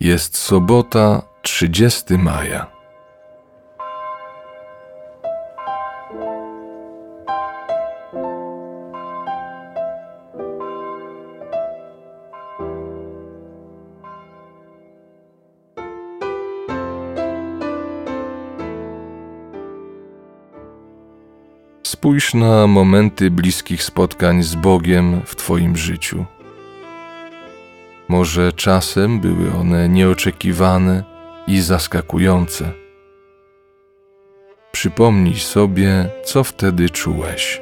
Jest sobota, 30 maja. Spójrz na momenty bliskich spotkań z Bogiem w Twoim życiu. Może czasem były one nieoczekiwane i zaskakujące. Przypomnij sobie, co wtedy czułeś.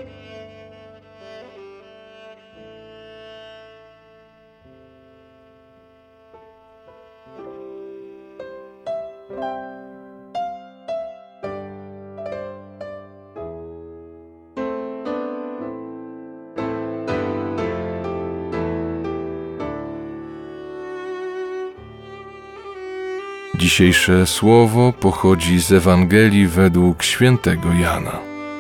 Dzisiejsze słowo pochodzi z Ewangelii według świętego Jana.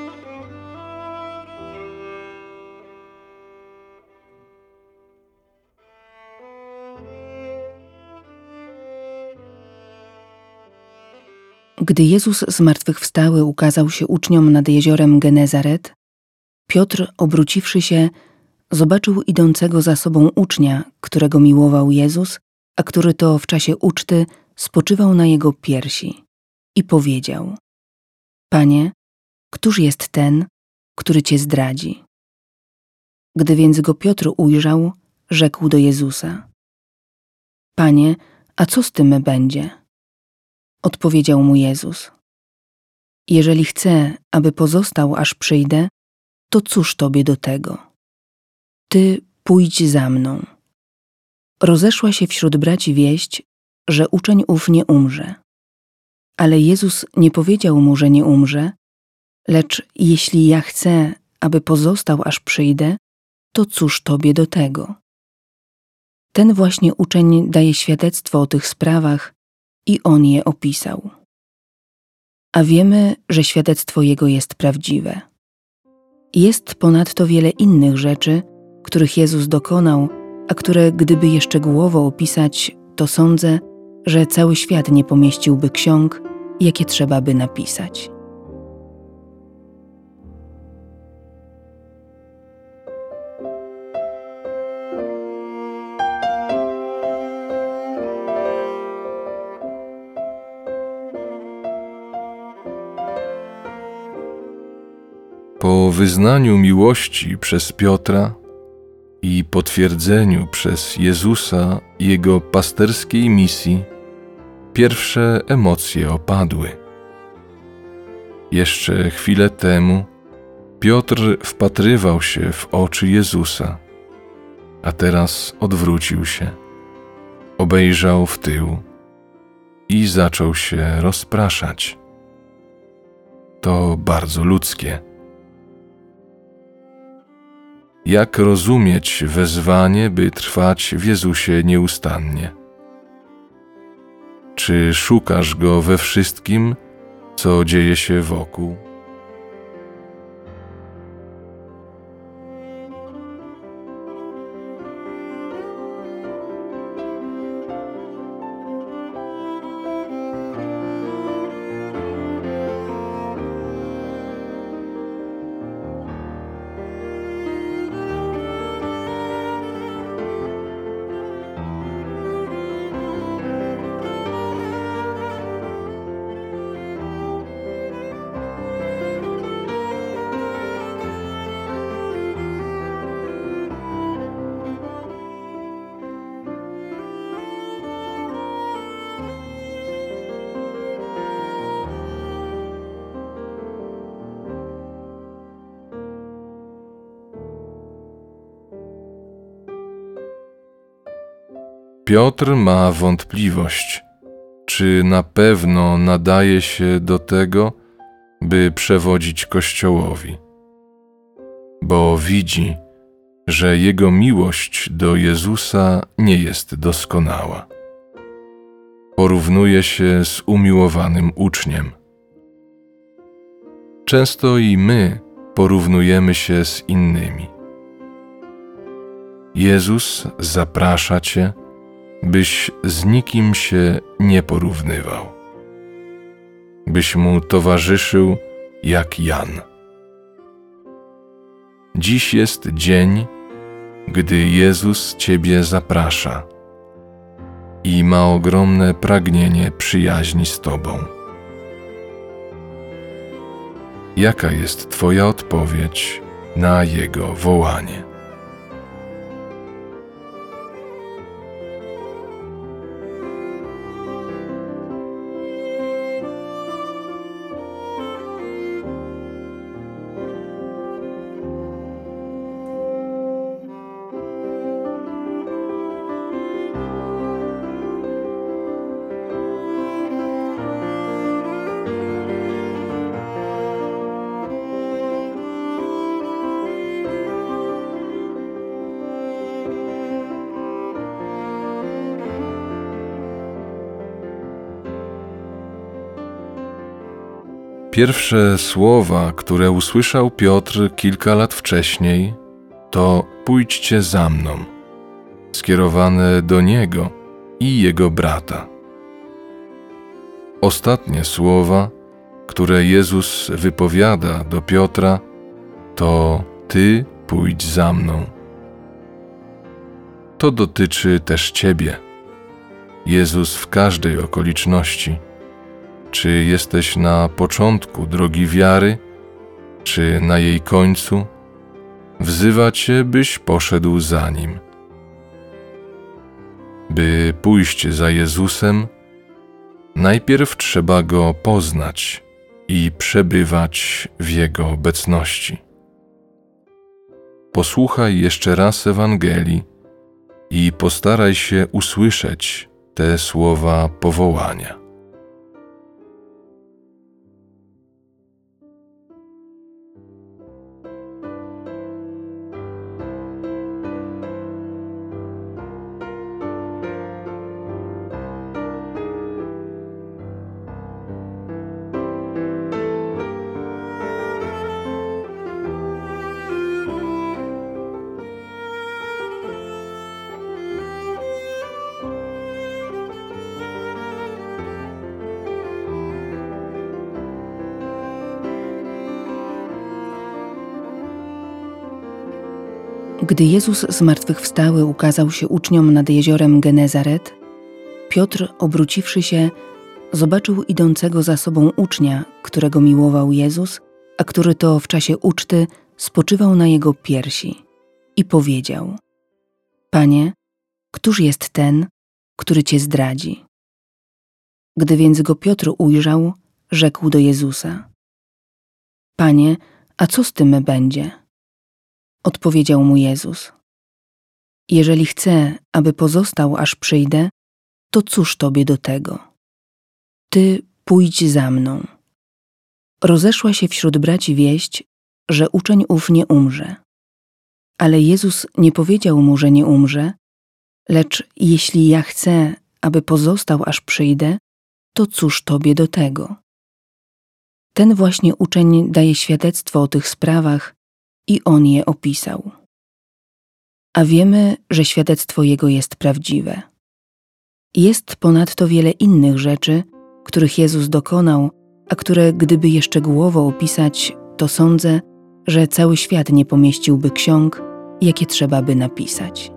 Gdy Jezus zmartwychwstały ukazał się uczniom nad jeziorem Genezaret, Piotr, obróciwszy się, zobaczył idącego za sobą ucznia, którego miłował Jezus, a który to w czasie uczty spoczywał na jego piersi i powiedział: Panie, któż jest ten, który Cię zdradzi? Gdy więc go Piotr ujrzał, rzekł do Jezusa: Panie, a co z tym będzie? Odpowiedział mu Jezus: Jeżeli chcę, aby pozostał, aż przyjdę, to cóż Tobie do tego? Ty pójdź za mną. Rozeszła się wśród braci wieść, że uczeń ów nie umrze. Ale Jezus nie powiedział mu, że nie umrze, lecz jeśli ja chcę, aby pozostał, aż przyjdę, to cóż Tobie do tego? Ten właśnie uczeń daje świadectwo o tych sprawach i on je opisał. A wiemy, że świadectwo jego jest prawdziwe. Jest ponadto wiele innych rzeczy, których Jezus dokonał, a które gdyby je szczegółowo opisać, to sądzę, że cały świat nie pomieściłby ksiąg, jakie trzeba by napisać. Po wyznaniu miłości przez Piotra i potwierdzeniu przez Jezusa Jego pasterskiej misji, pierwsze emocje opadły. Jeszcze chwilę temu Piotr wpatrywał się w oczy Jezusa, a teraz odwrócił się, obejrzał w tył i zaczął się rozpraszać. To bardzo ludzkie. Jak rozumieć wezwanie, by trwać w Jezusie nieustannie? Czy szukasz Go we wszystkim, co dzieje się wokół? Piotr ma wątpliwość, czy na pewno nadaje się do tego, by przewodzić Kościołowi, bo widzi, że jego miłość do Jezusa nie jest doskonała. Porównuje się z umiłowanym uczniem. Często i my porównujemy się z innymi. Jezus zaprasza Cię, byś z nikim się nie porównywał, byś mu towarzyszył jak Jan. Dziś jest dzień, gdy Jezus Ciebie zaprasza i ma ogromne pragnienie przyjaźni z Tobą. Jaka jest Twoja odpowiedź na Jego wołanie? Pierwsze słowa, które usłyszał Piotr kilka lat wcześniej, to „Pójdźcie za mną”, skierowane do niego i jego brata. Ostatnie słowa, które Jezus wypowiada do Piotra, to „Ty pójdź za mną”. To dotyczy też Ciebie. Jezus w każdej okoliczności, czy jesteś na początku drogi wiary, czy na jej końcu, wzywa Cię, byś poszedł za Nim. By pójść za Jezusem, najpierw trzeba Go poznać i przebywać w Jego obecności. Posłuchaj jeszcze raz Ewangelii i postaraj się usłyszeć te słowa powołania. Gdy Jezus zmartwychwstały ukazał się uczniom nad jeziorem Genezaret, Piotr, obróciwszy się, zobaczył idącego za sobą ucznia, którego miłował Jezus, a który to w czasie uczty spoczywał na jego piersi, i powiedział: Panie, któż jest ten, który Cię zdradzi? Gdy więc go Piotr ujrzał, rzekł do Jezusa: Panie, a co z tym będzie? Odpowiedział mu Jezus: Jeżeli chcę, aby pozostał, aż przyjdę, to cóż Tobie do tego? Ty pójdź za mną. Rozeszła się wśród braci wieść, że uczeń ów nie umrze. Ale Jezus nie powiedział mu, że nie umrze, lecz jeśli ja chcę, aby pozostał, aż przyjdę, to cóż Tobie do tego? Ten właśnie uczeń daje świadectwo o tych sprawach i on je opisał. A wiemy, że świadectwo jego jest prawdziwe. Jest ponadto wiele innych rzeczy, których Jezus dokonał, a które gdyby je szczegółowo opisać, to sądzę, że cały świat nie pomieściłby ksiąg, jakie trzeba by napisać.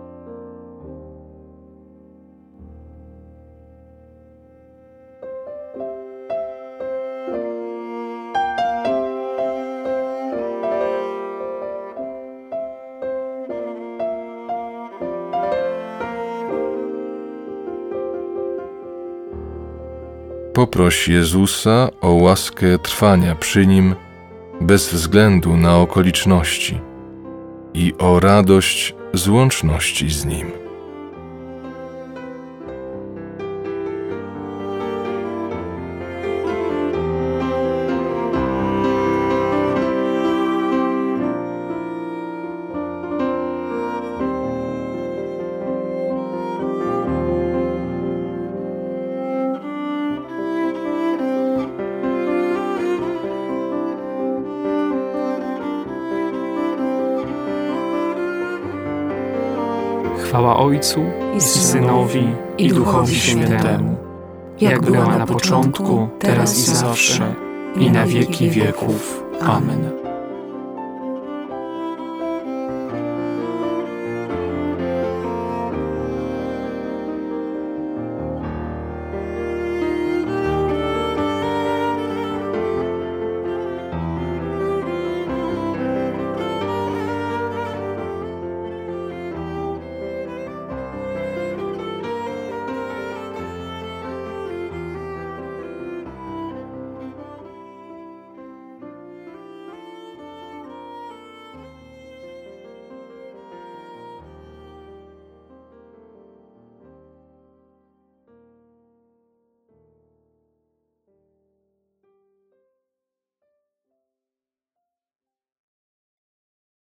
Poproś Jezusa o łaskę trwania przy Nim bez względu na okoliczności i o radość z łączności z Nim. Chwała Ojcu i Synowi i Duchowi Świętemu, jak była na początku, teraz i zawsze, i na wieki wieków. Amen.